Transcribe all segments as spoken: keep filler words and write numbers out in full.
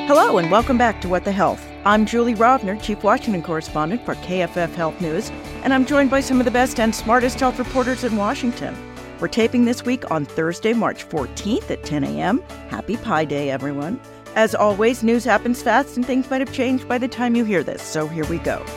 Hello and welcome back to What the Health. I'm Julie Rovner, Chief Washington Correspondent for K F F Health News, and I'm joined by some of the best and smartest health reporters in Washington. We're taping this week on Thursday, March fourteenth at ten a.m. Happy Pi Day, everyone. As always, news happens fast and things might have changed by the time you hear this, so here we go.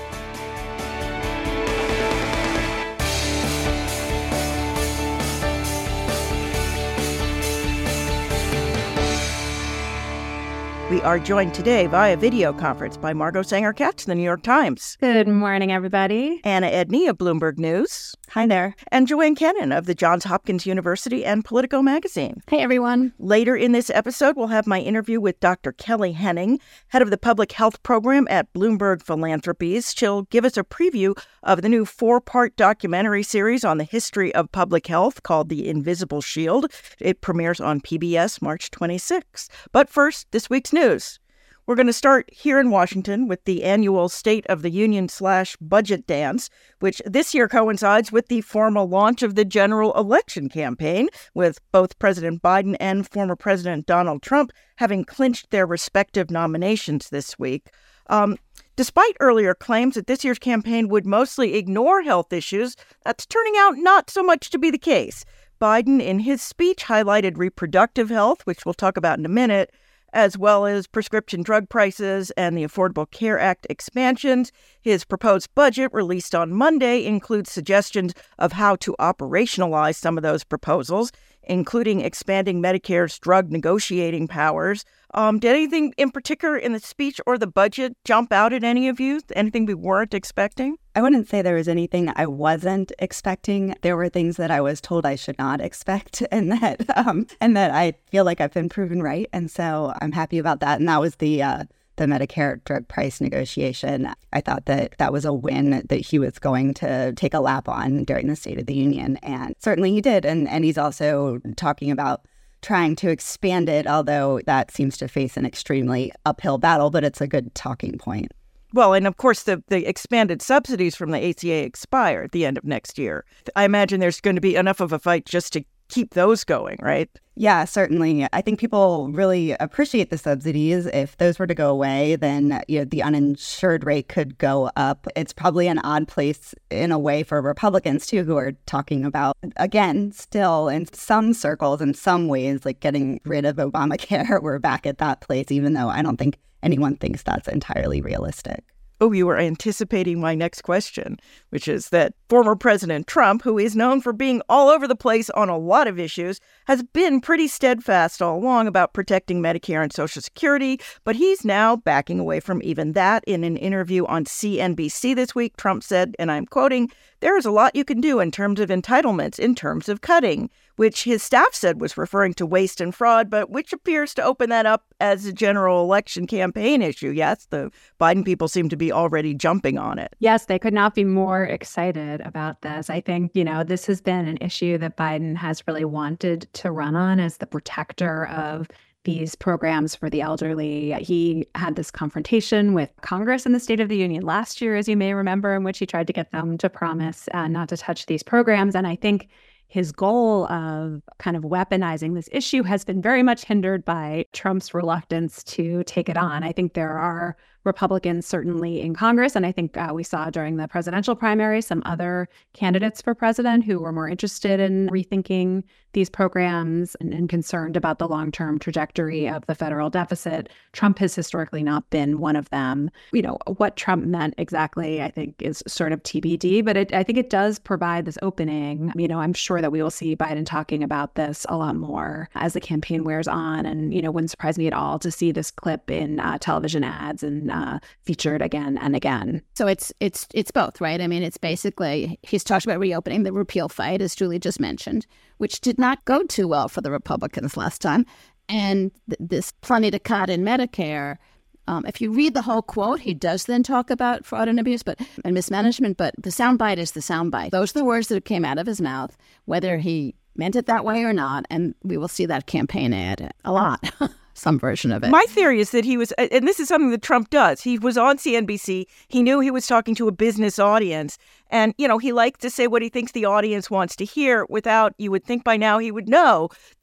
We are joined today via video conference by Margot Sanger-Katz of the New York Times. Good morning, everybody. Anna Edney of Bloomberg News. Hi there. And Joanne Kennan of the Johns Hopkins University and Politico Magazine. Hey, everyone. Later in this episode, we'll have my interview with Doctor Kelly Henning, head of the Public Health Program at Bloomberg Philanthropies. She'll give us a preview of the new four-part documentary series on the history of public health called The Invisible Shield. It premieres on P B S March twenty-sixth. But first, this week's news. News. We're going to start here in Washington with the annual State of the Union slash budget dance, which this year coincides with the formal launch of the general election campaign, with both President Biden and former President Donald Trump having clinched their respective nominations this week. Um, despite earlier claims that this year's campaign would mostly ignore health issues, that's turning out not so much to be the case. Biden, in his speech, highlighted reproductive health, which we'll talk about in a minute, as well as prescription drug prices and the Affordable Care Act expansions. His proposed budget, released on Monday, includes suggestions of how to operationalize some of those proposals, including expanding Medicare's drug negotiating powers. Um, did anything in particular in the speech or the budget jump out at any of you? Anything we weren't expecting? I wouldn't say there was anything I wasn't expecting. There were things that I was told I should not expect, and that um, and that I feel like I've been proven right. And so I'm happy about that. And that was the uh, the Medicare drug price negotiation. I thought that that was a win that he was going to take a lap on during the State of the Union. And certainly he did. And, and he's also talking about trying to expand it, although that seems to face an extremely uphill battle, but it's a good talking point. Well, and of course, the, the expanded subsidies from the A C A expire at the end of next year. I imagine there's going to be enough of a fight just to keep those going, right? Yeah, certainly. I think people really appreciate the subsidies. If those were to go away, then you know, the uninsured rate could go up. It's probably an odd place in a way for Republicans, too, who are talking about, again, still in some circles, in some ways, like getting rid of Obamacare. We're back at that place, even though I don't think anyone thinks that's entirely realistic. Oh, you were anticipating my next question, which is that former President Trump, who is known for being all over the place on a lot of issues, has been pretty steadfast all along about protecting Medicare and Social Security, but he's now backing away from even that. In an interview on C N B C this week, Trump said, and I'm quoting, "There is a lot you can do in terms of entitlements, in terms of cutting," which his staff said was referring to waste and fraud, but which appears to open that up as a general election campaign issue. Yes, the Biden people seem to be already jumping on it. Yes, they could not be more excited about this. I think, you know, this has been an issue that Biden has really wanted to run on as the protector of these programs for the elderly. He had this confrontation with Congress in the State of the Union last year, as you may remember, in which he tried to get them to promise uh, not to touch these programs. And I think his goal of kind of weaponizing this issue has been very much hindered by Trump's reluctance to take it on. I think there are Republicans certainly in Congress, and I think uh, we saw during the presidential primary some other candidates for president who were more interested in rethinking these programs and, and concerned about the long-term trajectory of the federal deficit. Trump has historically not been one of them. You know, what Trump meant exactly, I think, is sort of T B D, but it, I think it does provide this opening. You know, I'm sure that we will see Biden talking about this a lot more as the campaign wears on. And, you know, wouldn't surprise me at all to see this clip in uh, television ads and uh, featured again and again. So it's it's it's both, right? I mean, it's basically, he's talked about reopening the repeal fight, as Julie just mentioned, which did not go too well for the Republicans last time. And th- this plenty to cut in Medicare. Um, if you read the whole quote, he does then talk about fraud and abuse but and mismanagement, but the soundbite is the soundbite. Those are the words that came out of his mouth, whether he meant it that way or not, and we will see that campaign ad a lot. Some version of it. My theory is that he was, and this is something that Trump does, he was on C N B C, he knew he was talking to a business audience, and, you know, he likes to say what he thinks the audience wants to hear without, you would think by now he would know that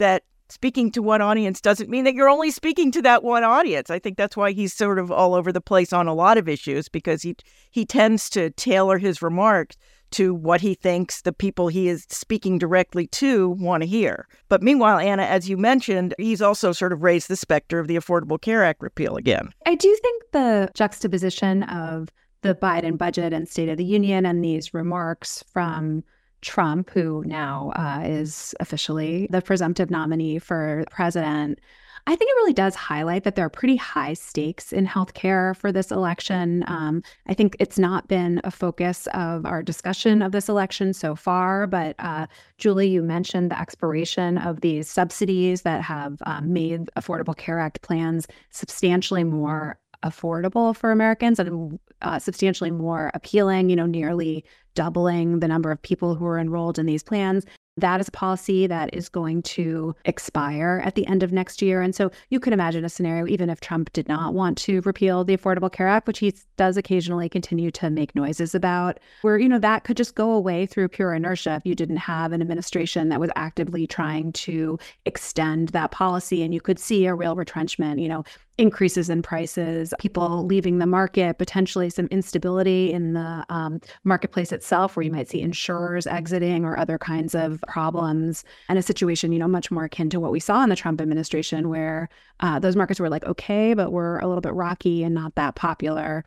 speaking to one audience doesn't mean that you're only speaking to that one audience. I think that's why he's sort of all over the place on a lot of issues, because he he tends to tailor his remarks to what he thinks the people he is speaking directly to want to hear. But meanwhile, Anna, as you mentioned, he's also sort of raised the specter of the Affordable Care Act repeal again. I do think the juxtaposition of the Biden budget and State of the Union and these remarks from Trump, who now uh, is officially the presumptive nominee for president, I think it really does highlight that there are pretty high stakes in healthcare for this election. Um, I think it's not been a focus of our discussion of this election so far, but uh, Julie, you mentioned the expiration of these subsidies that have um, made Affordable Care Act plans substantially more affordable for Americans and uh, substantially more appealing, you know, nearly doubling the number of people who are enrolled in these plans. That is a policy that is going to expire at the end of next year. And so you could imagine a scenario, even if Trump did not want to repeal the Affordable Care Act, which he does occasionally continue to make noises about, where, you know, that could just go away through pure inertia if you didn't have an administration that was actively trying to extend that policy. And you could see a real retrenchment, you know, increases in prices, people leaving the market, potentially some instability in the um, marketplace itself, where you might see insurers exiting or other kinds of problems, and a situation, you know, much more akin to what we saw in the Trump administration, where uh, those markets were like, okay, but we're a little bit rocky and not that popular.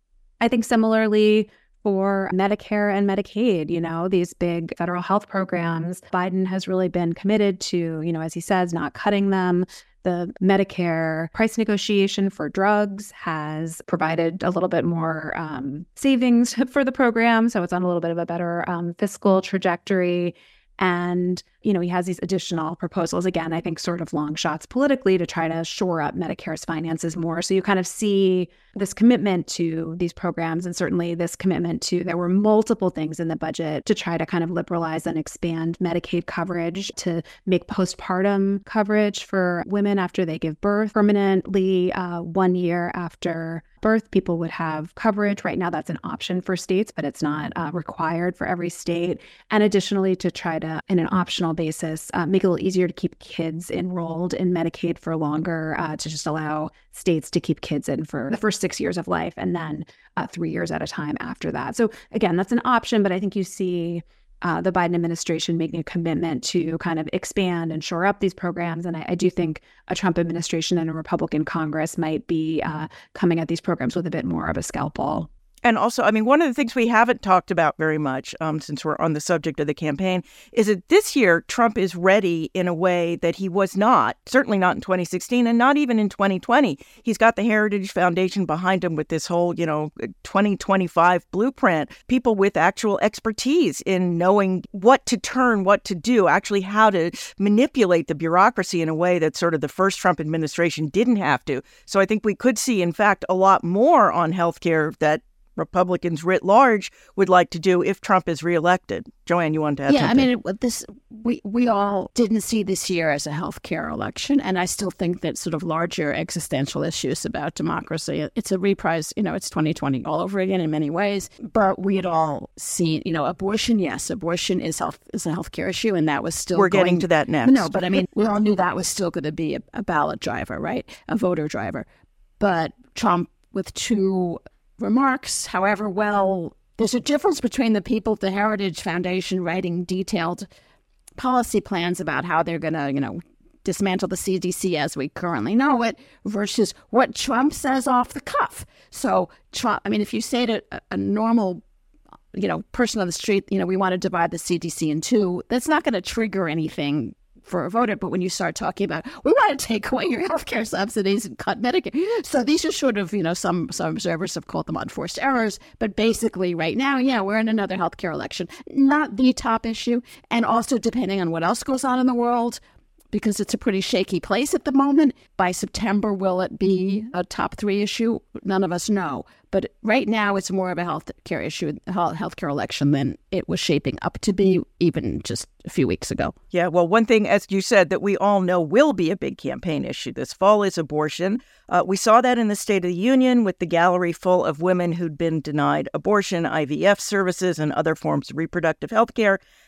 I think similarly for Medicare and Medicaid, you know, these big federal health programs, Biden has really been committed to, you know, as he says, not cutting them. The Medicare price negotiation for drugs has provided a little bit more um, savings for the program, so it's on a little bit of a better um, fiscal trajectory. And, you know, he has these additional proposals, again, I think sort of long shots politically, to try to shore up Medicare's finances more. So you kind of see this commitment to these programs, and certainly this commitment to, there were multiple things in the budget to try to kind of liberalize and expand Medicaid coverage, to make postpartum coverage for women after they give birth permanently uh, one year after birth. People would have coverage. Right now, that's an option for states, but it's not uh, required for every state. And additionally, to try to, in an optional basis, uh, make it a little easier to keep kids enrolled in Medicaid for longer, uh, to just allow states to keep kids in for the first six years of life and then uh, three years at a time after that. So again, that's an option, but I think you see uh, the Biden administration making a commitment to kind of expand and shore up these programs. And I, I do think a Trump administration and a Republican Congress might be uh, coming at these programs with a bit more of a scalpel. And also, I mean, one of the things we haven't talked about very much, um, since we're on the subject of the campaign, is that this year Trump is ready in a way that he was not, certainly not in twenty sixteen and not even in twenty twenty. He's got the Heritage Foundation behind him with this whole, you know, twenty twenty-five blueprint, people with actual expertise in knowing what to turn, what to do, actually how to manipulate the bureaucracy in a way that sort of the first Trump administration didn't have to. So I think we could see, in fact, a lot more on healthcare that Republicans writ large would like to do if Trump is reelected. Joanne, you want to add yeah, something? Yeah, I mean, it, this we we all didn't see this year as a healthcare election, and I still think that sort of larger existential issues about democracy, it's a reprise. You know, it's twenty twenty all over again in many ways. But we had all seen, you know, abortion. Yes, abortion is health is a healthcare issue, and that was still. We're going, getting to that next. No, but I mean, we all knew that was still going to be a, a ballot driver, right? A voter driver. But Trump, with two remarks, however, well, there's a difference between the people at the Heritage Foundation writing detailed policy plans about how they're going to, you know, dismantle the C D C as we currently know it versus what Trump says off the cuff. So Trump, I mean, if you say to a, a normal, you know, person on the street, you know, we want to divide the C D C in two, that's not going to trigger anything for a voter. But when you start talking about, we want to take away your healthcare subsidies and cut Medicare. So these are sort of, you know, some some observers have called them unforced errors. But basically right now, yeah, we're in another healthcare election. Not the top issue. And also depending on what else goes on in the world, because it's a pretty shaky place at the moment. By September, will it be a top three issue? None of us know. But right now, it's more of a healthcare issue, healthcare election than it was shaping up to be even just a few weeks ago. Yeah, well, one thing, as you said, that we all know will be a big campaign issue this fall is abortion. Uh, we saw that in the State of the Union with the gallery full of women who'd been denied abortion, I V F services, and other forms of reproductive health care.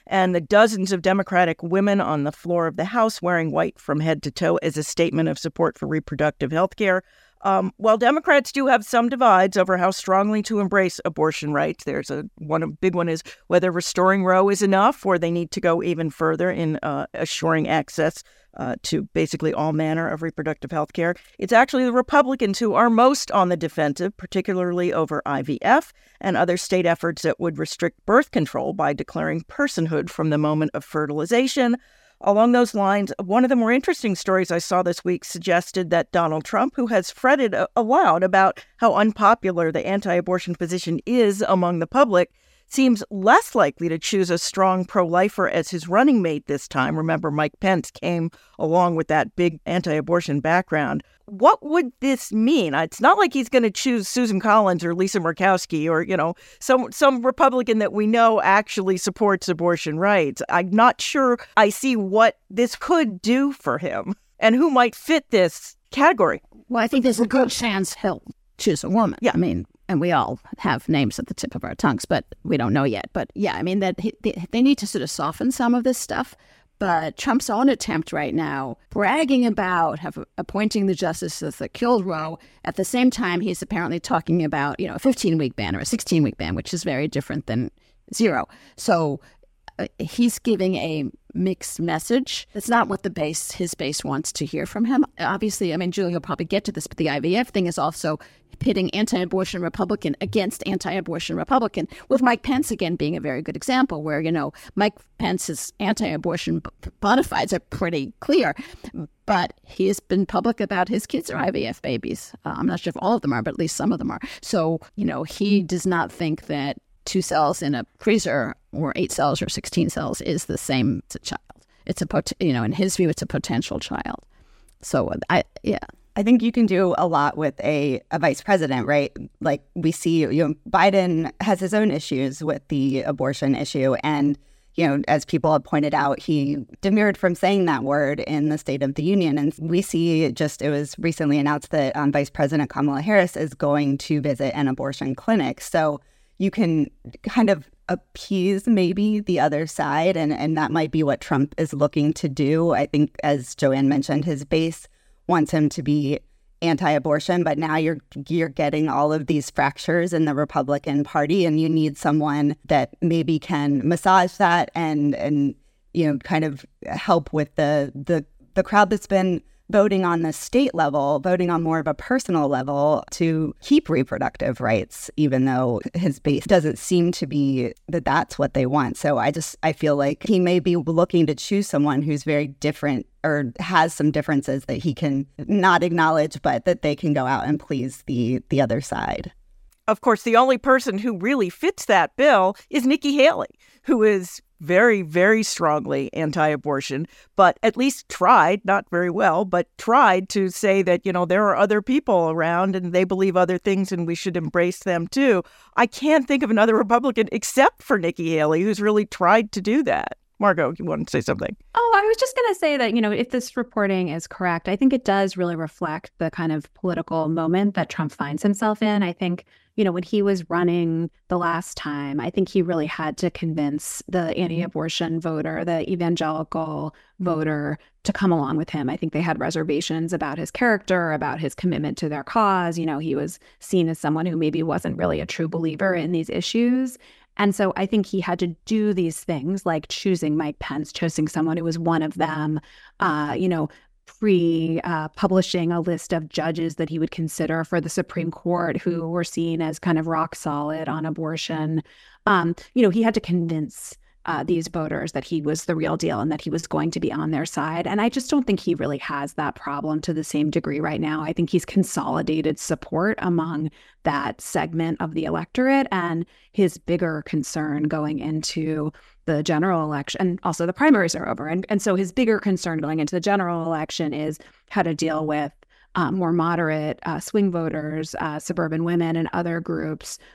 and the dozens of Democratic women on the floor of the House wearing white from head to toe as a statement of support for reproductive health care. Um, while Democrats do have some divides over how strongly to embrace abortion rights, there's a one a big one is whether restoring Roe is enough or they need to go even further in uh, assuring access uh, to basically all manner of reproductive health care. It's actually the Republicans who are most on the defensive, particularly over I V F and other state efforts that would restrict birth control by declaring personhood from the moment of fertilization. Along those lines, one of the more interesting stories I saw this week suggested that Donald Trump, who has fretted aloud about how unpopular the anti-abortion position is among the public, seems less likely to choose a strong pro-lifer as his running mate this time. Remember, Mike Pence came along with that big anti-abortion background. What would this mean? It's not like he's going to choose Susan Collins or Lisa Murkowski or, you know, some some Republican that we know actually supports abortion rights. I'm not sure I see what this could do for him and who might fit this category. Well, I think there's a good chance he'll choose a woman. Yeah. I mean, and we all have names at the tip of our tongues, but we don't know yet. But yeah, I mean, that he, they, they need to sort of soften some of this stuff. But Trump's own attempt right now, bragging about have, appointing the justices that killed Roe, at the same time, he's apparently talking about, you know, a fifteen-week ban or a sixteen-week ban, which is very different than zero. So uh, he's giving a mixed message. That's not what the base, his base wants to hear from him. Obviously, I mean, Julie will probably get to this, but the I V F thing is also pitting anti-abortion Republican against anti-abortion Republican, with Mike Pence again being a very good example where, you know, Mike Pence's anti-abortion bona fides are pretty clear, but he has been public about his kids are I V F babies. Uh, I'm not sure if all of them are, but at least some of them are. So, you know, he does not think that two cells in a freezer or eight cells or sixteen cells is the same as a child. It's a, pot- you know, in his view, it's a potential child. So, I, yeah. I think you can do a lot with a, a vice president, right? Like we see, you know, Biden has his own issues with the abortion issue. And, you know, as people have pointed out, he demurred from saying that word in the State of the Union. And we see just, it was recently announced that um, Vice President Kamala Harris is going to visit an abortion clinic. So you can kind of appease maybe the other side. And, and that might be what Trump is looking to do. I think, as Joanne mentioned, his base wants him to be anti-abortion, but now you're you're getting all of these fractures in the Republican Party, and you need someone that maybe can massage that and and you know kind of help with the the the crowd that's been voting on the state level, voting on more of a personal level to keep reproductive rights, even though his base doesn't seem to be that that's what they want. So I just, I feel like he may be looking to choose someone who's very different or has some differences that he can not acknowledge, but that they can go out and please the the other side. Of course, the only person who really fits that bill is Nikki Haley, who is very, very strongly anti-abortion, but at least tried, not very well, but tried to say that, you know, there are other people around and they believe other things and we should embrace them too. I can't think of another Republican except for Nikki Haley who's really tried to do that. Margot, you want to say something? Oh, I was just going to say that, you know, if this reporting is correct, I think it does really reflect the kind of political moment that Trump finds himself in. I think, you know, when he was running the last time, I think he really had to convince the anti-abortion voter, the evangelical voter, to come along with him. I think they had reservations about his character, about his commitment to their cause. You know, he was seen as someone who maybe wasn't really a true believer in these issues. And so I think he had to do these things like choosing Mike Pence, choosing someone who was one of them, uh, you know, pre-publishing uh, a list of judges that he would consider for the Supreme Court who were seen as kind of rock solid on abortion. Um, you know, he had to convince Uh, these voters that he was the real deal and that he was going to be on their side. And I just don't think he really has that problem to the same degree right now. I think he's consolidated support among that segment of the electorate, and his bigger concern going into the general election, and also the primaries are over. And, and so his bigger concern going into the general election is how to deal with Uh, more moderate uh, swing voters, uh, suburban women, and other groups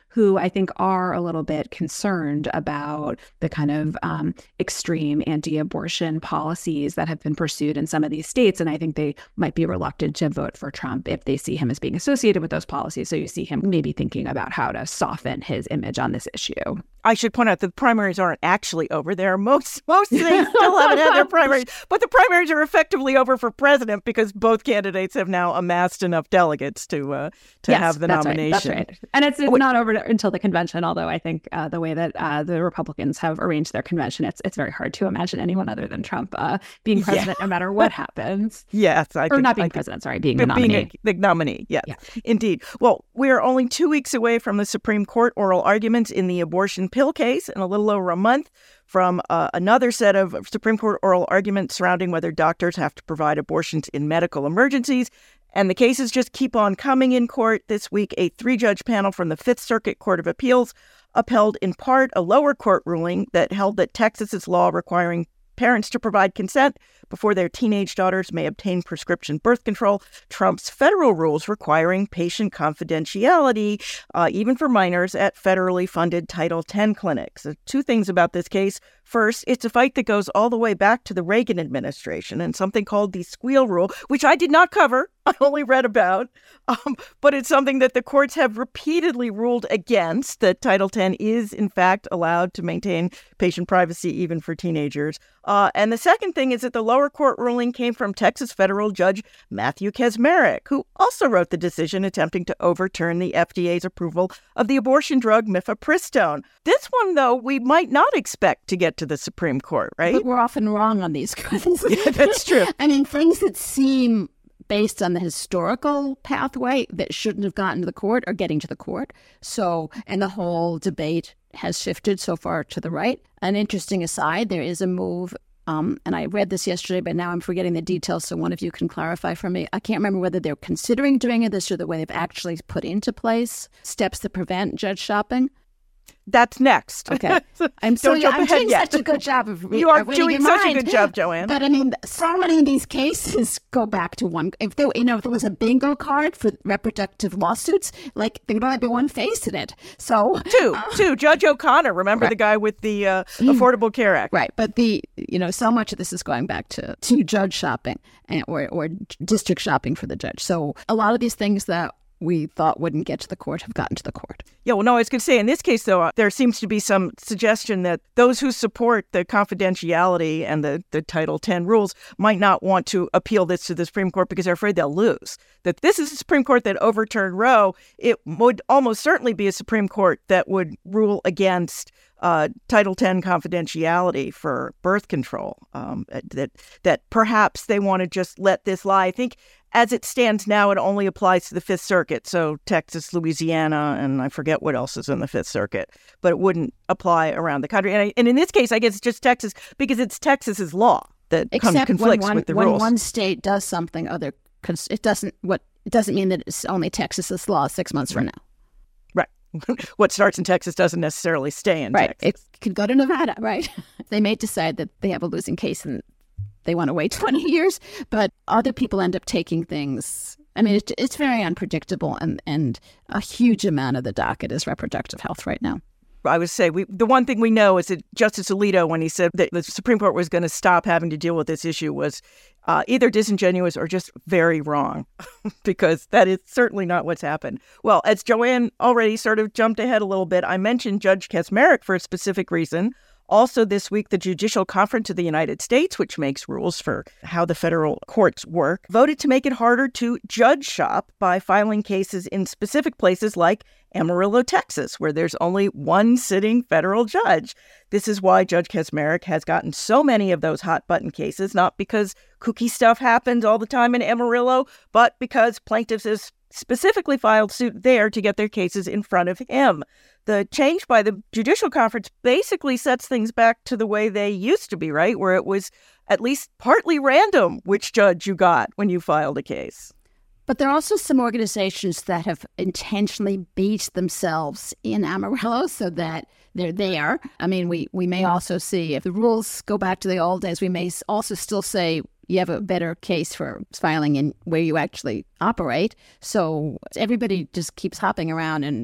who I think are a little bit concerned about the kind of um, extreme anti-abortion policies that have been pursued in some of these states. And I think they might be reluctant to vote for Trump if they see him as being associated with those policies. So you see him maybe thinking about how to soften his image on this issue. I should point out the primaries aren't actually over there. Most most states still haven't had their primaries, but the primaries are effectively over for president because both candidates have now amassed enough delegates to uh, to yes, have the that's nomination. Right, that's right. And it's, it's not over until the convention, although I think uh, the way that uh, the Republicans have arranged their convention, it's it's very hard to imagine anyone other than Trump uh, being president yeah. no matter what happens. Yes. I or think, not being I president, think, sorry, being the nominee. Being a, the nominee, yes, yeah. Indeed. Well, we are only two weeks away from the Supreme Court oral arguments in the abortion pill case, and a little over a month from uh, another set of Supreme Court oral arguments surrounding whether doctors have to provide abortions in medical emergencies. And the cases just keep on coming in court. This week, a three-judge panel from the Fifth Circuit Court of Appeals upheld in part a lower court ruling that held that Texas's law requiring parents to provide consent before their teenage daughters may obtain prescription birth control, Trump's federal rules requiring patient confidentiality, uh, even for minors, at federally funded Title ten clinics. So two things about this case. First, it's a fight that goes all the way back to the Reagan administration and something called the squeal rule, which I did not cover. I only read about, um, but it's something that the courts have repeatedly ruled against, that Title ten is, in fact, allowed to maintain patient privacy even for teenagers. Uh, and the second thing is that the lower court ruling came from Texas federal judge Matthew Kacsmaryk, who also wrote the decision attempting to overturn the F D A's approval of the abortion drug mifepristone. This one, though, we might not expect to get to the Supreme Court, right? But we're often wrong on these kinds. Yeah, that's true. I mean, things that seem based on the historical pathway that shouldn't have gotten to the court are getting to the court. So, and the whole debate has shifted so far to the right. An interesting aside, there is a move, um, and I read this yesterday, but now I'm forgetting the details, so one of you can clarify for me. I can't remember whether they're considering doing this or the way they've actually put into place steps that prevent judge shopping. That's next. Okay. I'm so Don't jump I'm ahead doing yet. such a good job of re- You are of reading doing your such mind. a good job, Joanne. But I mean, so many of these cases go back to one. If there, you know, if there was a bingo card for reproductive lawsuits, like there'd only be one face in it. So two, uh, two. Judge O'Connor, remember right. the guy with the uh, Affordable Care Act, right? But the, you know, so much of this is going back to to judge shopping and or or district shopping for the judge. So a lot of these things that we thought wouldn't get to the court have gotten to the court. Yeah, well, no, I was going to say, in this case, though, uh, there seems to be some suggestion that those who support the confidentiality and the, the Title ten rules might not want to appeal this to the Supreme Court because they're afraid they'll lose. That this is the Supreme Court that overturned Roe. It would almost certainly be a Supreme Court that would rule against uh, Title ten confidentiality for birth control, um, that that perhaps they want to just let this lie. I think as it stands now, it only applies to the Fifth Circuit, so Texas, Louisiana, and I forget what else is in the Fifth Circuit, but it wouldn't apply around the country. And, I, and in this case, I guess it's just Texas because it's Texas's law that Except conflicts when one, with the when rules. one state does something, other it doesn't. What it doesn't mean that it's only Texas's law six months from now. Right. What starts in Texas doesn't necessarily stay in right. Texas. It could go to Nevada, right? They may decide that they have a losing case and they want to wait twenty years, but other people end up taking things. I mean, it, it's very unpredictable, and, and a huge amount of the docket is reproductive health right now. I would say we the one thing we know is that Justice Alito, when he said that the Supreme Court was going to stop having to deal with this issue, was uh, either disingenuous or just very wrong, because that is certainly not what's happened. Well, as Joanne already sort of jumped ahead a little bit, I mentioned Judge Kacsmaryk for a specific reason. Also this week, the Judicial Conference of the United States, which makes rules for how the federal courts work, voted to make it harder to judge shop by filing cases in specific places like Amarillo, Texas, where there's only one sitting federal judge. This is why Judge Kacsmaryk has gotten so many of those hot-button cases, not because kooky stuff happens all the time in Amarillo, but because plaintiffs have specifically filed suit there to get their cases in front of him. The change by the Judicial Conference basically sets things back to the way they used to be, right? Where it was at least partly random which judge you got when you filed a case. But there are also some organizations that have intentionally beat themselves in Amarillo so that they're there. I mean, we, we may also see, if the rules go back to the old days, we may also still say you have a better case for filing in where you actually operate. So everybody just keeps hopping around and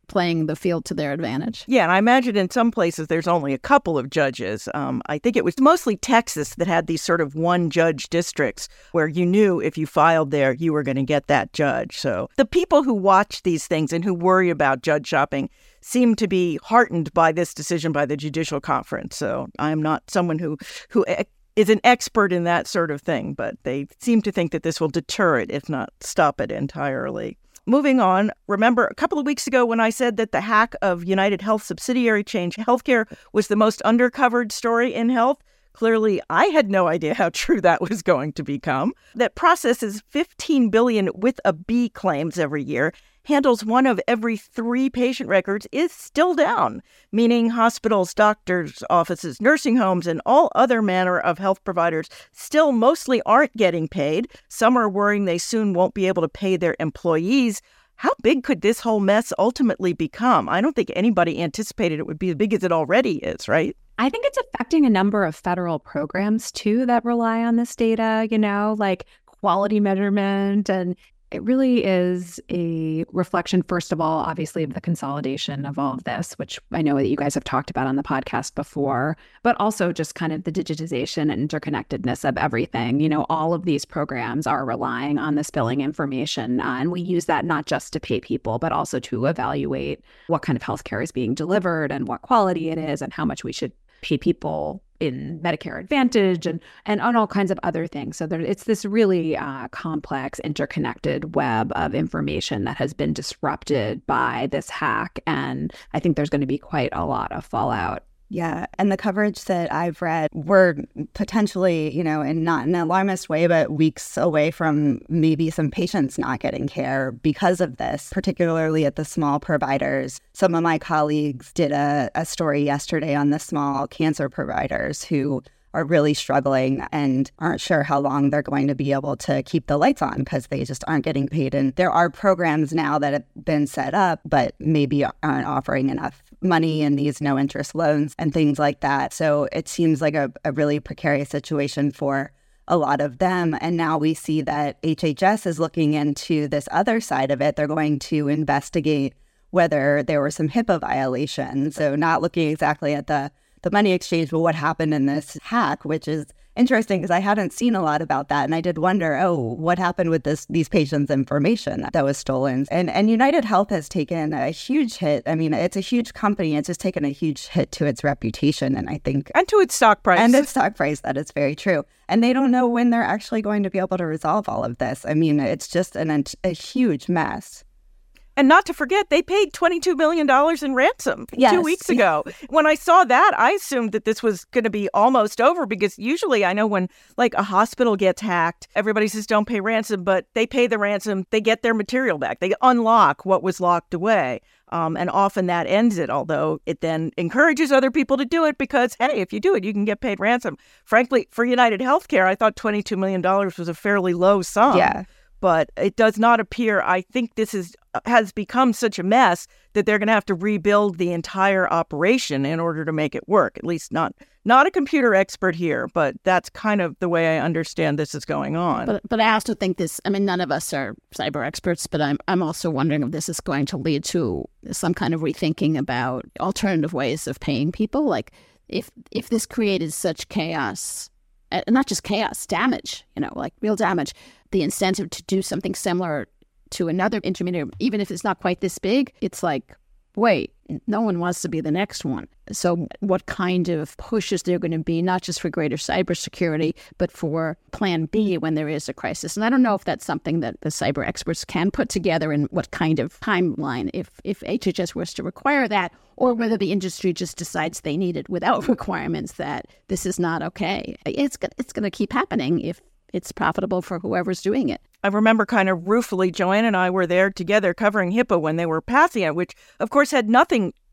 playing the field to their advantage. Yeah, and I imagine in some places there's only a couple of judges. Um, I think it was mostly Texas that had these sort of one-judge districts where you knew if you filed there, you were going to get that judge. So the people who watch these things and who worry about judge shopping seem to be heartened by this decision by the Judicial Conference. So I'm not someone who who is an expert in that sort of thing, but they seem to think that this will deter it, if not stop it entirely. Moving on, remember a couple of weeks ago when I said that the hack of United Health subsidiary Change Healthcare was the most undercovered story in health? Clearly, I had no idea how true that was going to become. That processes fifteen billion with a B claims every year, handles one of every three patient records, is still down, meaning hospitals, doctors' offices, nursing homes, and all other manner of health providers still mostly aren't getting paid. Some are worrying they soon won't be able to pay their employees. How big could this whole mess ultimately become? I don't think anybody anticipated it would be as big as it already is, right? I think it's affecting a number of federal programs, too, that rely on this data, you know, like quality measurement. And it really is a reflection, first of all, obviously, of the consolidation of all of this, which I know that you guys have talked about on the podcast before, but also just kind of the digitization and interconnectedness of everything. You know, all of these programs are relying on this billing information, uh, and we use that not just to pay people, but also to evaluate what kind of healthcare is being delivered and what quality it is and how much we should pay people in Medicare Advantage and, and on all kinds of other things. So there, it's this really uh, complex, interconnected web of information that has been disrupted by this hack. And I think there's going to be quite a lot of fallout. Yeah. And the coverage that I've read, we're potentially, you know, in not an alarmist way, but weeks away from maybe some patients not getting care because of this, particularly at the small providers. Some of my colleagues did a, a story yesterday on the small cancer providers who are really struggling and aren't sure how long they're going to be able to keep the lights on because they just aren't getting paid. And there are programs now that have been set up, but maybe aren't offering enough money and these no interest loans and things like that. So it seems like a, a really precarious situation for a lot of them. And now we see that H H S is looking into this other side of it. They're going to investigate whether there were some HIPAA violations. So not looking exactly at the the money exchange, but what happened in this hack, which is interesting because I hadn't seen a lot about that. And I did wonder, oh, what happened with this these patients' information that was stolen? And and United Health has taken a huge hit. I mean, it's a huge company. It's just taken a huge hit to its reputation. And I think... And to its stock price. And its stock price. That is very true. And they don't know when they're actually going to be able to resolve all of this. I mean, it's just an, a huge mess. And not to forget, they paid twenty-two million dollars in ransom yes. two weeks ago. When I saw that, I assumed that this was going to be almost over because usually I know when like a hospital gets hacked, everybody says don't pay ransom, but they pay the ransom, they get their material back. They unlock what was locked away. Um, and often that ends it, although it then encourages other people to do it because, hey, if you do it, you can get paid ransom. Frankly, for United Healthcare, I thought twenty-two million dollars was a fairly low sum. Yeah. But it does not appear, I think this is has become such a mess that they're going to have to rebuild the entire operation in order to make it work. At least not not a computer expert here, but that's kind of the way I understand this is going on. But but I also think this, I mean, none of us are cyber experts, but I'm I'm also wondering if this is going to lead to some kind of rethinking about alternative ways of paying people. Like if if this created such chaos, uh, not just chaos, damage, you know, like real damage, the incentive to do something similar to another intermediary, even if it's not quite this big, it's like, wait, no one wants to be the next one. So what kind of push is there going to be, not just for greater cybersecurity, but for plan B when there is a crisis? And I don't know if that's something that the cyber experts can put together and what kind of timeline, if, if H H S was to require that, or whether the industry just decides they need it without requirements, that this is not okay. It's, it's going to keep happening if it's profitable for whoever's doing it. I remember kind of ruefully, Joanne and I were there together covering HIPAA when they were passing it, which of course had nothing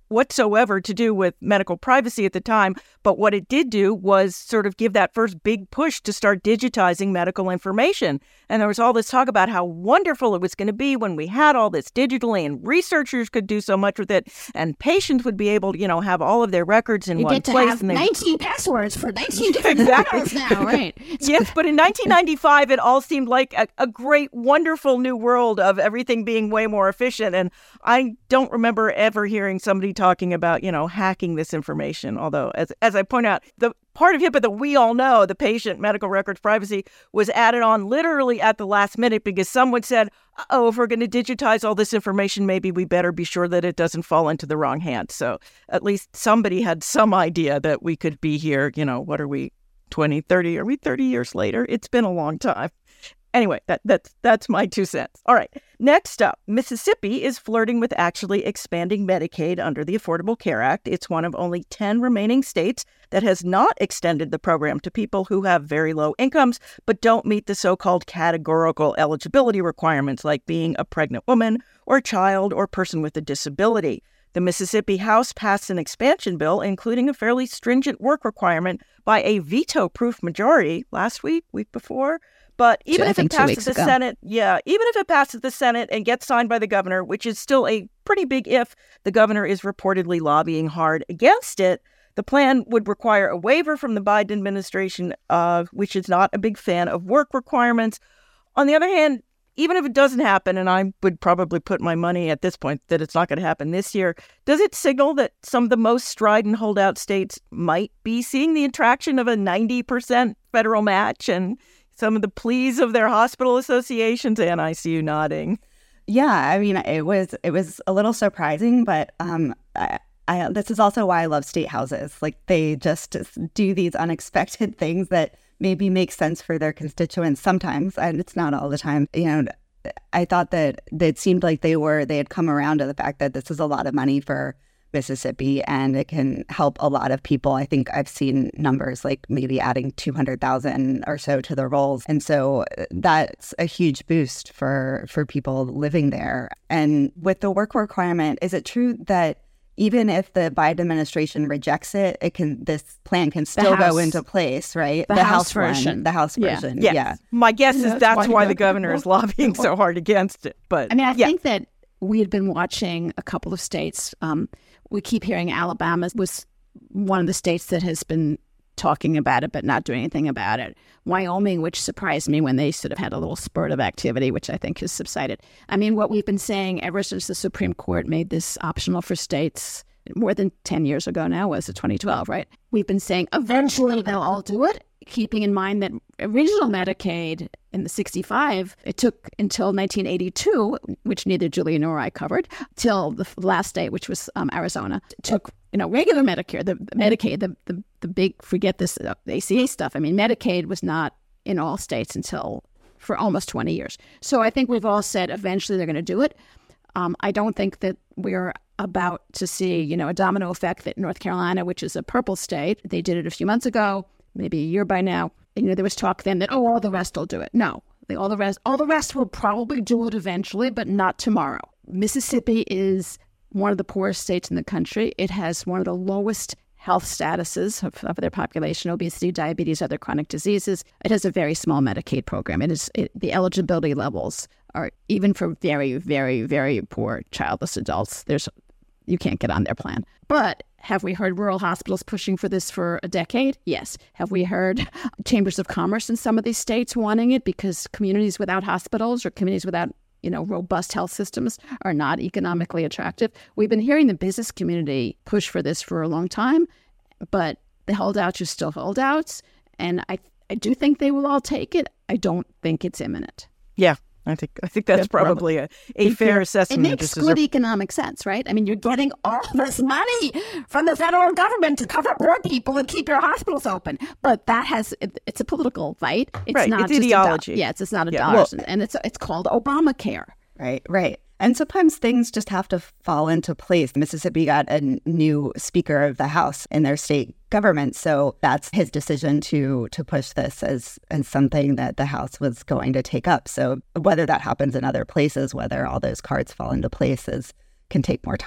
whatsoever to do with medical privacy at the time. But what it did do was sort of give that first big push to start digitizing medical information. And there was all this talk about how wonderful it was going to be when we had all this digitally, and researchers could do so much with it, and patients would be able to, you know, have all of their records in you one get to place. Have and they... nineteen passwords for nineteen different exactly. files now, right? Yes, but in nineteen ninety-five, it all seemed like a, a great, wonderful new world of everything being way more efficient. And I don't remember ever hearing somebody talking about, you know, hacking this information. Although, as as I point out, the part of HIPAA that we all know, the patient medical records privacy, was added on literally at the last minute because someone said, oh, if we're going to digitize all this information, maybe we better be sure that it doesn't fall into the wrong hands. So at least somebody had some idea that we could be here, you know, what are we, twenty, thirty, are we thirty years later? It's been a long time. Anyway, that that's that's my two cents. All right. Next up, Mississippi is flirting with actually expanding Medicaid under the Affordable Care Act. It's one of only ten remaining states that has not extended the program to people who have very low incomes but don't meet the so-called categorical eligibility requirements, like being a pregnant woman or child or person with a disability. The Mississippi House passed an expansion bill, including a fairly stringent work requirement by a veto-proof majority last week, week before. But even I if it think two passes weeks the ago. Senate, yeah, even if it passes the Senate and gets signed by the governor, which is still a pretty big if, the governor is reportedly lobbying hard against it. The plan would require a waiver from the Biden administration, uh, which is not a big fan of work requirements. On the other hand, even if it doesn't happen, and I would probably put my money at this point that it's not going to happen this year, does it signal that some of the most strident holdout states might be seeing the attraction of a ninety percent federal match and some of the pleas of their hospital associations? And I see you nodding. Yeah, I mean, it was it was a little surprising, but um, I, I, this is also why I love state houses. Like, they just do these unexpected things that maybe make sense for their constituents sometimes, and it's not all the time. You know, I thought that it seemed like they were they had come around to the fact that this is a lot of money for Mississippi, and it can help a lot of people. I think I've seen numbers like maybe adding two hundred thousand or so to the rolls. And so that's a huge boost for, for people living there. And with the work requirement, is it true that even if the Biden administration rejects it, it can this plan can still House. go into place, right? The House one, version. the House Yeah. version. Yes. Yeah. My guess is That's that's why why the the governor is lobbying so hard against it. But I mean, I yeah. think that we had been watching a couple of states. Um, we keep hearing Alabama was one of the states that has been talking about it but not doing anything about it. Wyoming, which surprised me when they sort of had a little spurt of activity, which I think has subsided. I mean, what we've been saying ever since the Supreme Court made this optional for states more than ten years ago now, was it twenty twelve, right? We've been saying eventually they'll all do it, keeping in mind that original Medicaid in the sixty-five, it took until nineteen eighty-two, which neither Julia nor I covered, till the last state, which was um, Arizona, it took, you know, regular Medicare, the, the Medicaid, the, the the big, forget this uh, A C A stuff. I mean, Medicaid was not in all states until for almost twenty years. So I think we've all said eventually they're going to do it. Um, I don't think that we're about to see, you know, a domino effect that North Carolina, which is a purple state, they did it a few months ago, maybe a year by now. And, you know, there was talk then that, oh, all the rest will do it. No, they, all the rest, all the rest will probably do it eventually, but not tomorrow. Mississippi is one of the poorest states in the country. It has one of the lowest health statuses of, of their population: obesity, diabetes, other chronic diseases. It has a very small Medicaid program. It is it, the eligibility levels are, even for very, very, very poor childless adults, there's you can't get on their plan. But have we heard rural hospitals pushing for this for a decade? Yes. Have we heard chambers of commerce in some of these states wanting it because communities without hospitals or communities without, you know, robust health systems are not economically attractive? We've been hearing the business community push for this for a long time, but the holdouts are still holdouts. And I, I do think they will all take it. I don't think it's imminent. Yeah. I think I think that's probably a, a fair assessment. It makes good economic sense, right? I mean, you're getting all this money from the federal government to cover poor people and keep your hospitals open. But that has, it, it's a political fight. It's right. not It's just ideology. A do- yeah, it's, it's not a yeah. dollars. Well, and it's it's called Obamacare. Right, right. And sometimes things just have to fall into place. Mississippi got a new Speaker of the House in their state government. So that's his decision to to push this as, as something that the House was going to take up. So whether that happens in other places, whether all those cards fall into places, can take more time.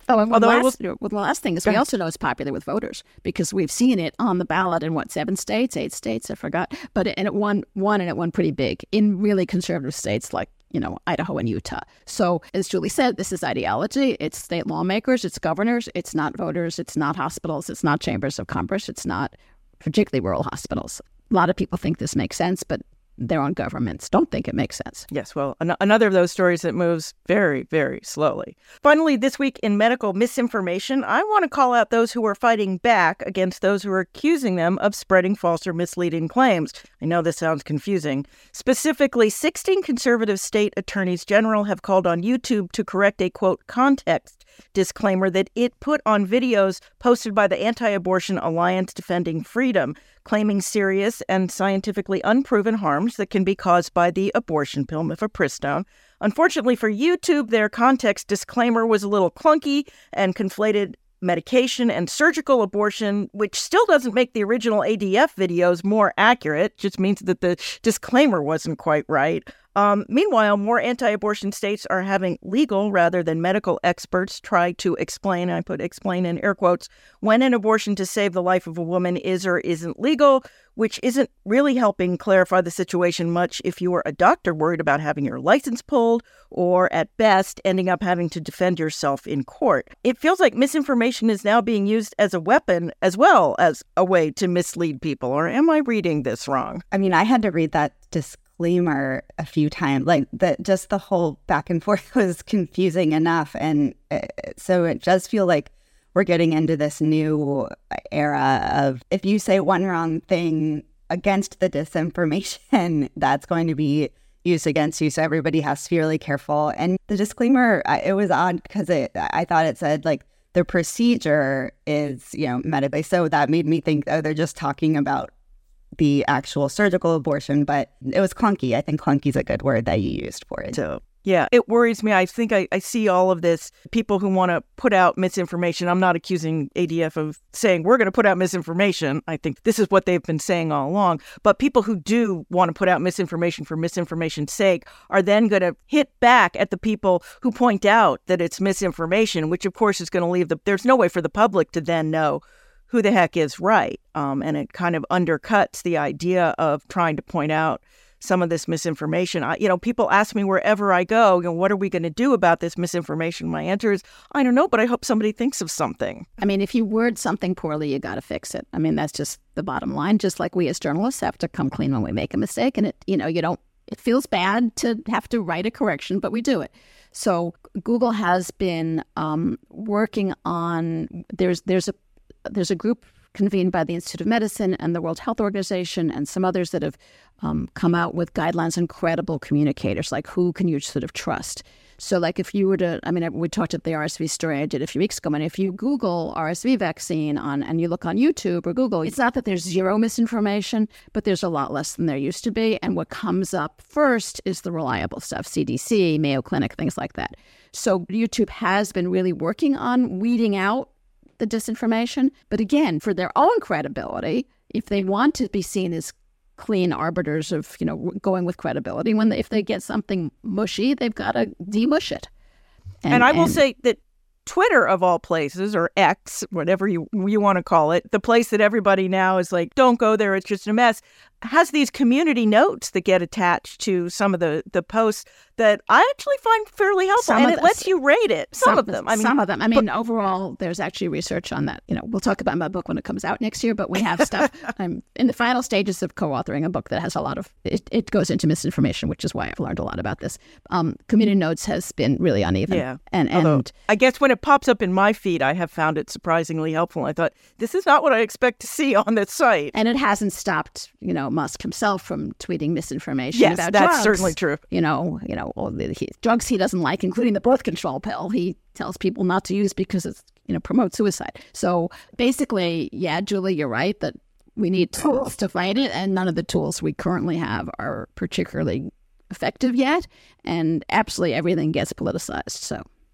Oh, and Although the I last, will- well, the last thing is we also know it's popular with voters because we've seen it on the ballot in, what, seven states, eight states, I forgot. But it, and it won, won and it won pretty big in really conservative states like, you know, Idaho and Utah. So as Julie said, this is ideology. It's state lawmakers, it's governors, it's not voters, it's not hospitals, it's not chambers of commerce, it's not particularly rural hospitals. A lot of people think this makes sense, but their own governments don't think it makes sense. Yes, well, an- another of those stories that moves very, very slowly. Finally, this week in medical misinformation, I want to call out those who are fighting back against those who are accusing them of spreading false or misleading claims. I know this sounds confusing. Specifically, sixteen conservative state attorneys general have called on YouTube to correct a, quote, context disclaimer that it put on videos posted by the Anti-Abortion Alliance Defending Freedom, claiming serious and scientifically unproven harms that can be caused by the abortion pill, mifepristone. Unfortunately for YouTube, their context disclaimer was a little clunky and conflated medication and surgical abortion, which still doesn't make the original A D F videos more accurate, just means that the disclaimer wasn't quite right. Um, meanwhile, more anti-abortion states are having legal rather than medical experts try to explain, I put explain in air quotes, when an abortion to save the life of a woman is or isn't legal, which isn't really helping clarify the situation much if you are a doctor worried about having your license pulled or, at best, ending up having to defend yourself in court. It feels like misinformation is now being used as a weapon as well as a way to mislead people. Or am I reading this wrong? I mean, I had to read that disclaimer a few times. Like, the, just the whole back and forth was confusing enough. And uh, so it does feel like we're getting into this new era of if you say one wrong thing against the disinformation, that's going to be used against you. So everybody has to be really careful. And the disclaimer, it was odd because it, I thought it said like the procedure is, you know, medically. So that made me think, oh, they're just talking about the actual surgical abortion, but it was clunky. I think clunky is a good word that you used for it. So, yeah, it worries me. I think I, I see all of this, people who want to put out misinformation. I'm not accusing A D F of saying we're going to put out misinformation. I think this is what they've been saying all along. But people who do want to put out misinformation for misinformation's sake are then going to hit back at the people who point out that it's misinformation, which of course is going to leave the, there's no way for the public to then know who the heck is right. Um, and it kind of undercuts the idea of trying to point out some of this misinformation. I, you know, people ask me wherever I go, you know, what are we going to do about this misinformation? My answer is, I don't know, but I hope somebody thinks of something. I mean, if you word something poorly, you got to fix it. I mean, that's just the bottom line. Just like we as journalists have to come clean when we make a mistake. And it, you know, you don't, it feels bad to have to write a correction, but we do it. So Google has been um, working on, there's, there's a, there's a group convened by the Institute of Medicine and the World Health Organization and some others that have um, come out with guidelines on credible communicators, like who can you sort of trust. So like if you were to, I mean, we talked at the R S V story I did a few weeks ago, and if you Google R S V vaccine on and you look on YouTube or Google, it's not that there's zero misinformation, but there's a lot less than there used to be. And what comes up first is the reliable stuff, C D C, Mayo Clinic, things like that. So YouTube has been really working on weeding out the disinformation. But again, for their own credibility, if they want to be seen as clean arbiters of, you know, going with credibility, when they, if they get something mushy, they've got to demush it. And, and I will and, say that Twitter, of all places, or X, whatever you you want to call it, the place that everybody now is like, don't go there, it's just a mess, has these community notes that get attached to some of the, the posts that I actually find fairly helpful. Some and it the, lets you rate it. Some, some of them. I mean, some of them. I mean, but, overall, there's actually research on that. You know, we'll talk about my book when it comes out next year, but we have stuff. I'm in the final stages of co-authoring a book that has a lot of, it, it goes into misinformation, which is why I've learned a lot about this. Um, community notes has been really uneven. Yeah. And, Although, and I guess when it pops up in my feed, I have found it surprisingly helpful. I thought, this is not what I expect to see on this site. And it hasn't stopped, you know, Musk himself from tweeting misinformation yes, about drugs. drugs. That's certainly true. You know, you know, all the he, drugs he doesn't like, including the birth control pill, he tells people not to use because it's, you know, promotes suicide. So basically, yeah, Julie, you're right that we need tools to fight it, and none of the tools we currently have are particularly effective yet, and absolutely everything gets politicized. So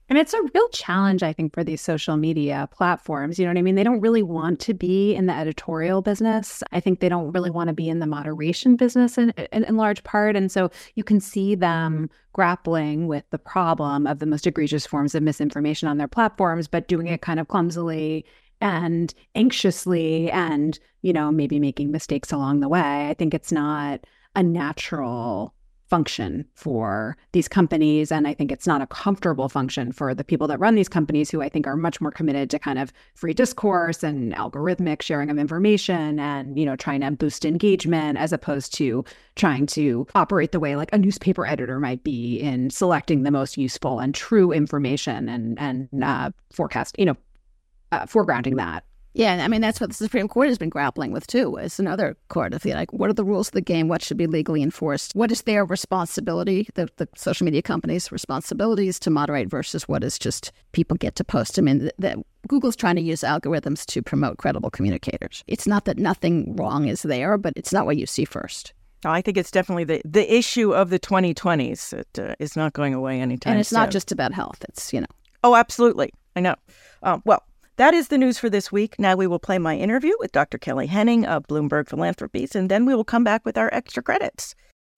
And it's a real challenge, I think, for these social media platforms. You know what I mean? They don't really want to be in the editorial business. I think they don't really want to be in the moderation business in, in, in large part. And so you can see them grappling with the problem of the most egregious forms of misinformation on their platforms, but doing it kind of clumsily and anxiously and, you know, maybe making mistakes along the way. I think it's not a natural function for these companies. And I think it's not a comfortable function for the people that run these companies, who I think are much more committed to kind of free discourse and algorithmic sharing of information and, you know, trying to boost engagement, as opposed to trying to operate the way like a newspaper editor might be in selecting the most useful and true information and, and uh, forecast, you know, uh, foregrounding that. Yeah, I mean, that's what the Supreme Court has been grappling with, too. It's another court of the, like, what are the rules of the game? What should be legally enforced? What is their responsibility, the, the social media companies' responsibilities to moderate versus what is just people get to post? I mean, the, the, Google's trying to use algorithms to promote credible communicators. It's not that nothing wrong is there, but it's not what you see first. I think it's definitely the, the issue of the twenty twenties. It uh, is not going away anytime soon. And it's soon. Not just about health. It's, you know. Oh, absolutely. I know. Um, well, that is the news for this week. Now we will play my interview with Doctor Kelly Henning of Bloomberg Philanthropies, and then we will come back with our extra credits.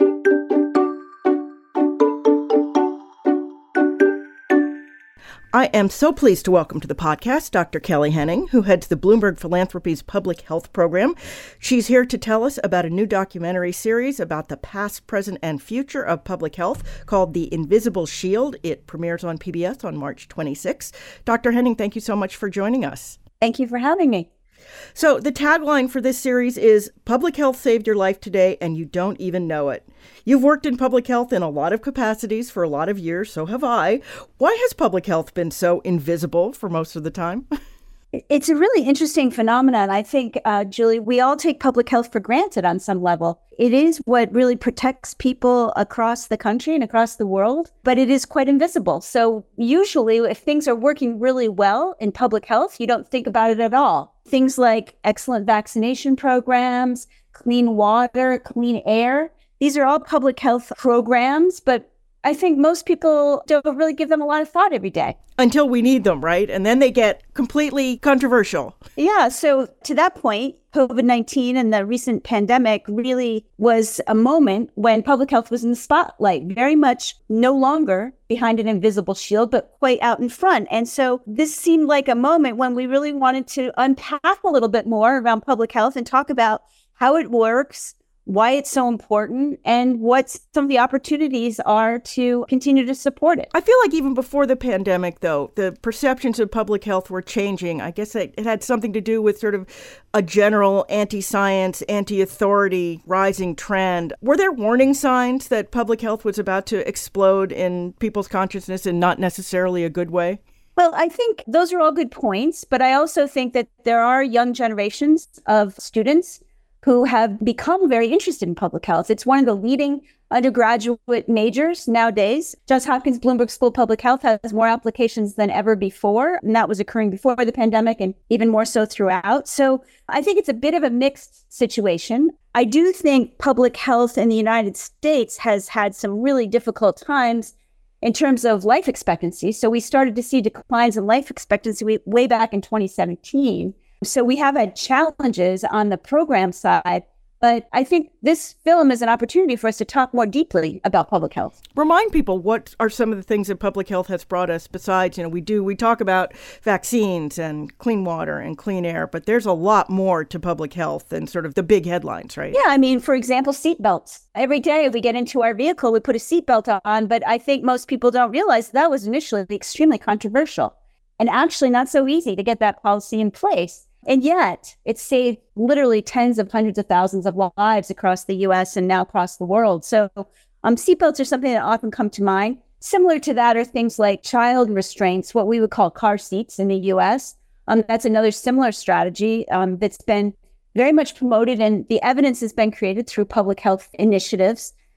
I am so pleased to welcome to the podcast Doctor Kelly Henning, who heads the Bloomberg Philanthropies Public Health Program. She's here to tell us about a new documentary series about the past, present, and future of public health called The Invisible Shield. It premieres on P B S on March twenty-sixth. Doctor Henning, thank you so much for joining us. Thank you for having me. So the tagline for this series is Public Health Saved Your Life Today, and You Don't Even Know It. You've worked in public health in a lot of capacities for a lot of years, so have I. Why has public health been so invisible for most of the time? It's a really interesting phenomenon. I think, uh, Julie, we all take public health for granted on some level. It is what really protects people across the country and across the world, but it is quite invisible. So usually if things are working really well in public health, you don't think about it at all. Things like excellent vaccination programs, clean water, clean air. These are all public health programs, but I think most people don't really give them a lot of thought every day. Until we need them, right? And then they get completely controversial. Yeah. So to that point, COVID nineteen and the recent pandemic really was a moment when public health was in the spotlight, very much no longer behind an invisible shield, but quite out in front. And so this seemed like a moment when we really wanted to unpack a little bit more around public health and talk about how it works, why it's so important, and what some of the opportunities are to continue to support it. I feel like even before the pandemic, though, the perceptions of public health were changing. I guess it, it had something to do with sort of a general anti-science, anti-authority rising trend. Were there warning signs that public health was about to explode in people's consciousness in not necessarily a good way? Well, I think those are all good points, but I also think that there are young generations of students who have become very interested in public health. It's one of the leading undergraduate majors nowadays. Johns Hopkins Bloomberg School of Public Health has more applications than ever before, and that was occurring before the pandemic and even more so throughout. So I think it's a bit of a mixed situation. I do think public health in the United States has had some really difficult times in terms of life expectancy. So we started to see declines in life expectancy way back in twenty seventeen. So we have had challenges on the program side, but I think this film is an opportunity for us to talk more deeply about public health. Remind people, what are some of the things that public health has brought us besides, you know, we do, we talk about vaccines and clean water and clean air, but there's a lot more to public health than sort of the big headlines, right? Yeah, I mean, for example, seatbelts. Every day if we get into our vehicle, we put a seatbelt on, but I think most people don't realize that was initially extremely controversial and actually not so easy to get that policy in place. And yet it saved literally tens of hundreds of thousands of lives across the U S and now across the world. So um, seatbelts are something that often come to mind. Similar to that are things like child restraints, what we would call car seats in the U S. Um, that's another similar strategy um, that's been very much promoted, and the evidence has been created through public health initiatives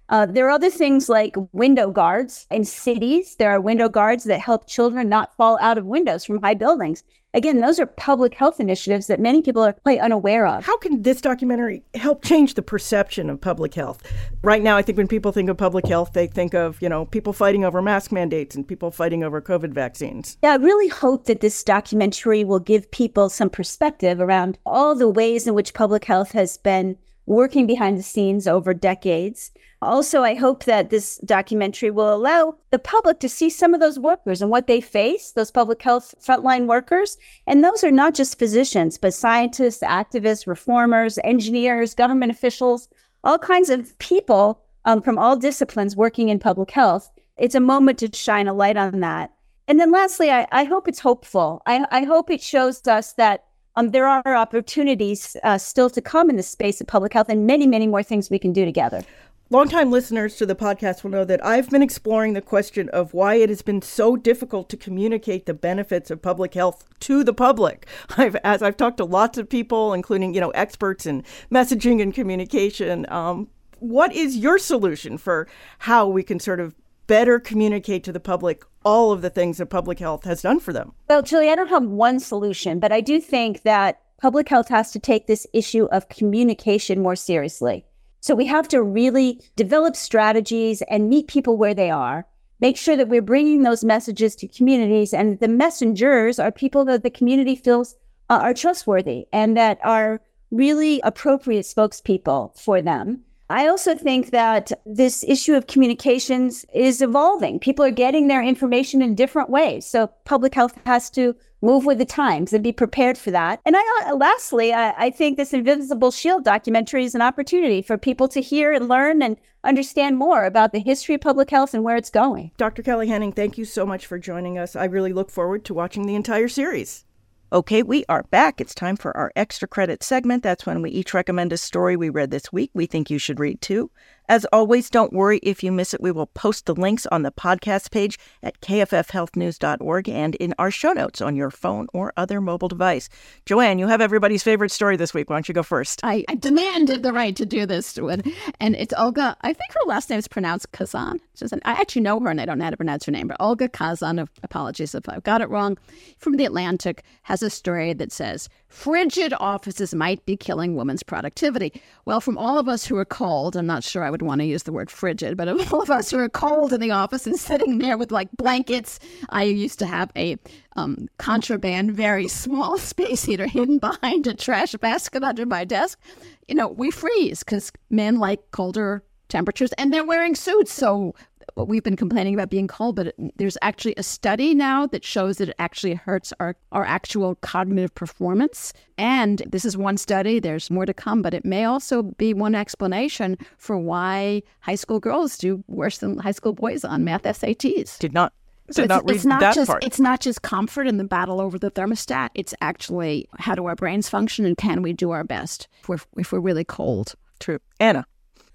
Uh, there are other things like window guards in cities. There are window guards that help children not fall out of windows from high buildings. Again, those are public health initiatives that many people are quite unaware of. How can this documentary help change the perception of public health? Right now, I think when people think of public health, they think of, you know, people fighting over mask mandates and people fighting over COVID vaccines. Yeah, I really hope that this documentary will give people some perspective around all the ways in which public health has been working behind the scenes over decades. Also, I hope that this documentary will allow the public to see some of those workers and what they face, those public health frontline workers. And those are not just physicians, but scientists, activists, reformers, engineers, government officials, all kinds of people um, from all disciplines working in public health. It's a moment to shine a light on that. And then lastly, I, I hope it's hopeful. I, I hope it shows us that um, there are opportunities uh, still to come in the space of public health and many, many more things we can do together. Longtime listeners to the podcast will know that I've been exploring the question of why it has been so difficult to communicate the benefits of public health to the public. I've, as I've talked to lots of people, including, you know, experts in messaging and communication. Um, what is your solution for how we can sort of better communicate to the public all of the things that public health has done for them? Well, Julie, I don't have one solution, but I do think that public health has to take this issue of communication more seriously. So we have to really develop strategies and meet people where they are, make sure that we're bringing those messages to communities, and the messengers are people that the community feels uh, are trustworthy and that are really appropriate spokespeople for them. I also think that this issue of communications is evolving. People are getting their information in different ways. So public health has to move with the times and be prepared for that. And I, lastly, I, I think this Invisible Shield documentary is an opportunity for people to hear and learn and understand more about the history of public health and where it's going. Doctor Kelly Henning, thank you so much for joining us. I really look forward to watching the entire series. Okay, we are back. It's time for our extra credit segment. That's when we each recommend a story we read this week we think you should read too. As always, don't worry if you miss it. We will post the links on the podcast page at k f f health news dot org and in our show notes on your phone or other mobile device. Joanne, you have everybody's favorite story this week. Why don't you go first? I, I demanded the right to do this. And it's Olga. I think her last name is pronounced Kazan. An, I actually know her and I don't know how to pronounce her name, but Olga Kazan, apologies if I've got it wrong, from The Atlantic, has a story that says, frigid offices might be killing women's productivity. Well, from all of us who are cold, I'm not sure I would want to use the word frigid, but of all of us who are cold in the office and sitting there with like blankets, I used to have a um, contraband, very small space heater hidden behind a trash basket under my desk. You know, we freeze because men like colder temperatures and they're wearing suits. So we've been complaining about being cold, but there's actually a study now that shows that it actually hurts our, our actual cognitive performance. And this is one study. There's more to come, but it may also be one explanation for why high school girls do worse than high school boys on math S A Ts. Did not. So Did it's, not read it's not that just part. It's not just comfort in the battle over the thermostat. It's actually how do our brains function and can we do our best if we're, if we're really cold. True. Anna.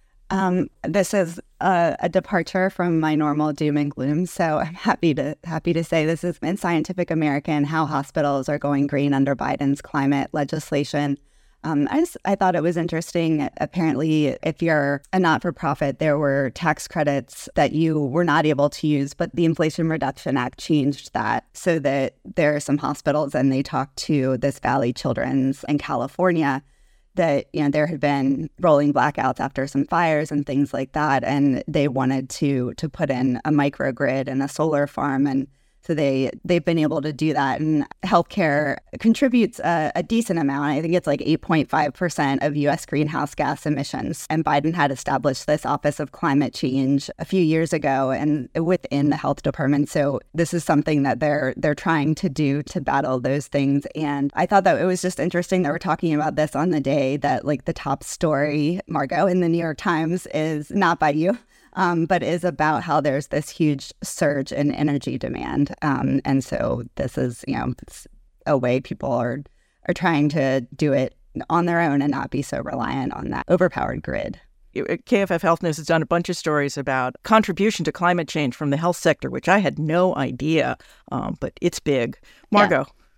Um, this is a, a departure from my normal doom and gloom. So I'm happy to happy to say this is in Scientific American, how hospitals are going green under Biden's climate legislation. Um, I just I thought it was interesting. Apparently, if you're a not-for-profit, there were tax credits that you were not able to use, but the Inflation Reduction Act changed that so that there are some hospitals, and they talked to this Valley Children's in California, that, you know, there had been rolling blackouts after some fires and things like that. And they wanted to to put in a microgrid and a solar farm. And so they, they've been able to do that. And healthcare contributes a, a decent amount. I think it's like eight point five percent of U S greenhouse gas emissions. And Biden had established this Office of Climate Change a few years ago and within the health department. So this is something that they're they're trying to do to battle those things. And I thought that it was just interesting that we're talking about this on the day that like the top story, Margot, in the New York Times is not by you. Um, but is about how there's this huge surge in energy demand. Um, and so this is, you know, it's a way people are are trying to do it on their own and not be so reliant on that overpowered grid. K F F Health News has done a bunch of stories about contribution to climate change from the health sector, which I had no idea, um, but it's big. Margot. Yeah.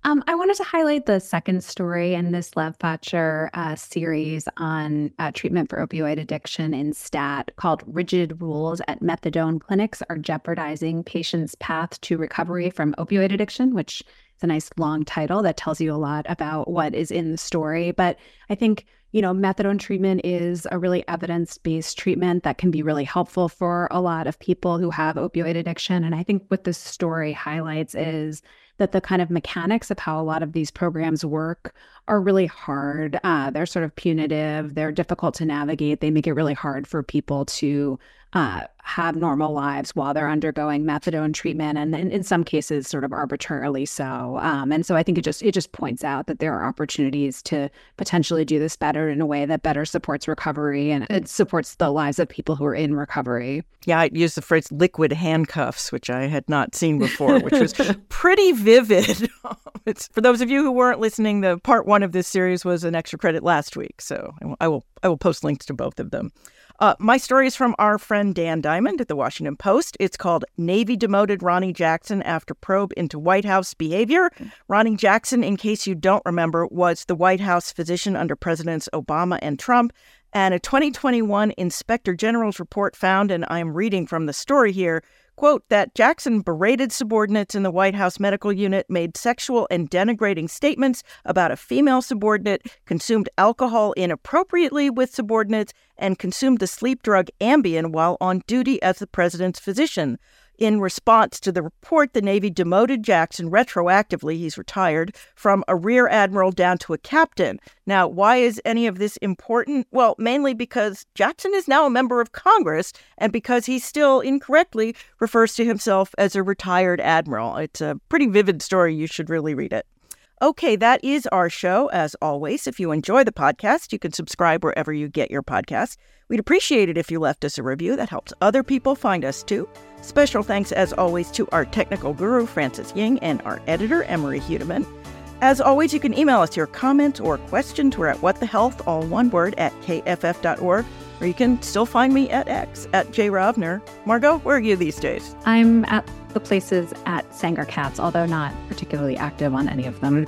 Um, I wanted to highlight the second story in this Lev Facher uh, series on uh, treatment for opioid addiction in STAT called Rigid Rules at Methadone Clinics Are Jeopardizing Patients' Path to Recovery from Opioid Addiction, which is a nice long title that tells you a lot about what is in the story. But I think, you know, methadone treatment is a really evidence-based treatment that can be really helpful for a lot of people who have opioid addiction. And I think what this story highlights is that the kind of mechanics of how a lot of these programs work are really hard. Uh, they're sort of punitive. They're difficult to navigate. They make it really hard for people to uh, have normal lives while they're undergoing methadone treatment, and, and in some cases, sort of arbitrarily so. Um, and so I think it just it just points out that there are opportunities to potentially do this better in a way that better supports recovery, and it supports the lives of people who are in recovery. Yeah, I used the phrase liquid handcuffs, which I had not seen before, which was pretty vivid. It's, for those of you who weren't listening, the part one of this series was an extra credit last week, so I will I will post links to both of them. Uh, my story is from our friend Dan Diamond at the Washington Post. It's called Navy Demoted Ronny Jackson After Probe into White House Behavior. Ronny Jackson, in case you don't remember, was the White House physician under Presidents Obama and Trump. And a twenty twenty-one Inspector General's report found, and I'm reading from the story here, quote, that Jackson berated subordinates in the White House medical unit, made sexual and denigrating statements about a female subordinate, consumed alcohol inappropriately with subordinates, and consumed the sleep drug Ambien while on duty as the president's physician. In response to the report, the Navy demoted Jackson retroactively, he's retired, from a rear admiral down to a captain. Now, why is any of this important? Well, mainly because Jackson is now a member of Congress and because he still incorrectly refers to himself as a retired admiral. It's a pretty vivid story. You should really read it. Okay, that is our show. As always, if you enjoy the podcast, you can subscribe wherever you get your podcasts. We'd appreciate it if you left us a review. That helps other people find us, too. Special thanks, as always, to our technical guru, Francis Ying, and our editor, Emery Hudeman. As always, you can email us your comments or questions. We're at whatthehealth, all one word, at k f f dot org. Or you can still find me at X, at jrovner. Margot, where are you these days? I'm at the places at Sanger Cats, although not particularly active on any of them.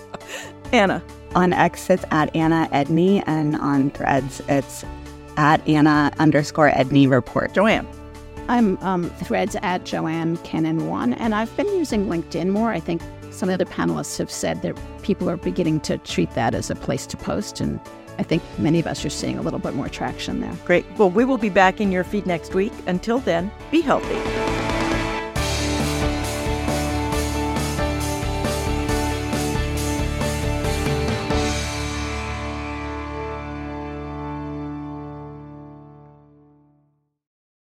Anna. On X, it's at Anna Edney, and on Threads, it's at Anna underscore Edney Report. Joanne. I'm um, Threads at Joanne Kennan one, and I've been using LinkedIn more. I think some of the panelists have said that people are beginning to treat that as a place to post, and I think many of us are seeing a little bit more traction there. Great. Well, we will be back in your feed next week. Until then, be healthy.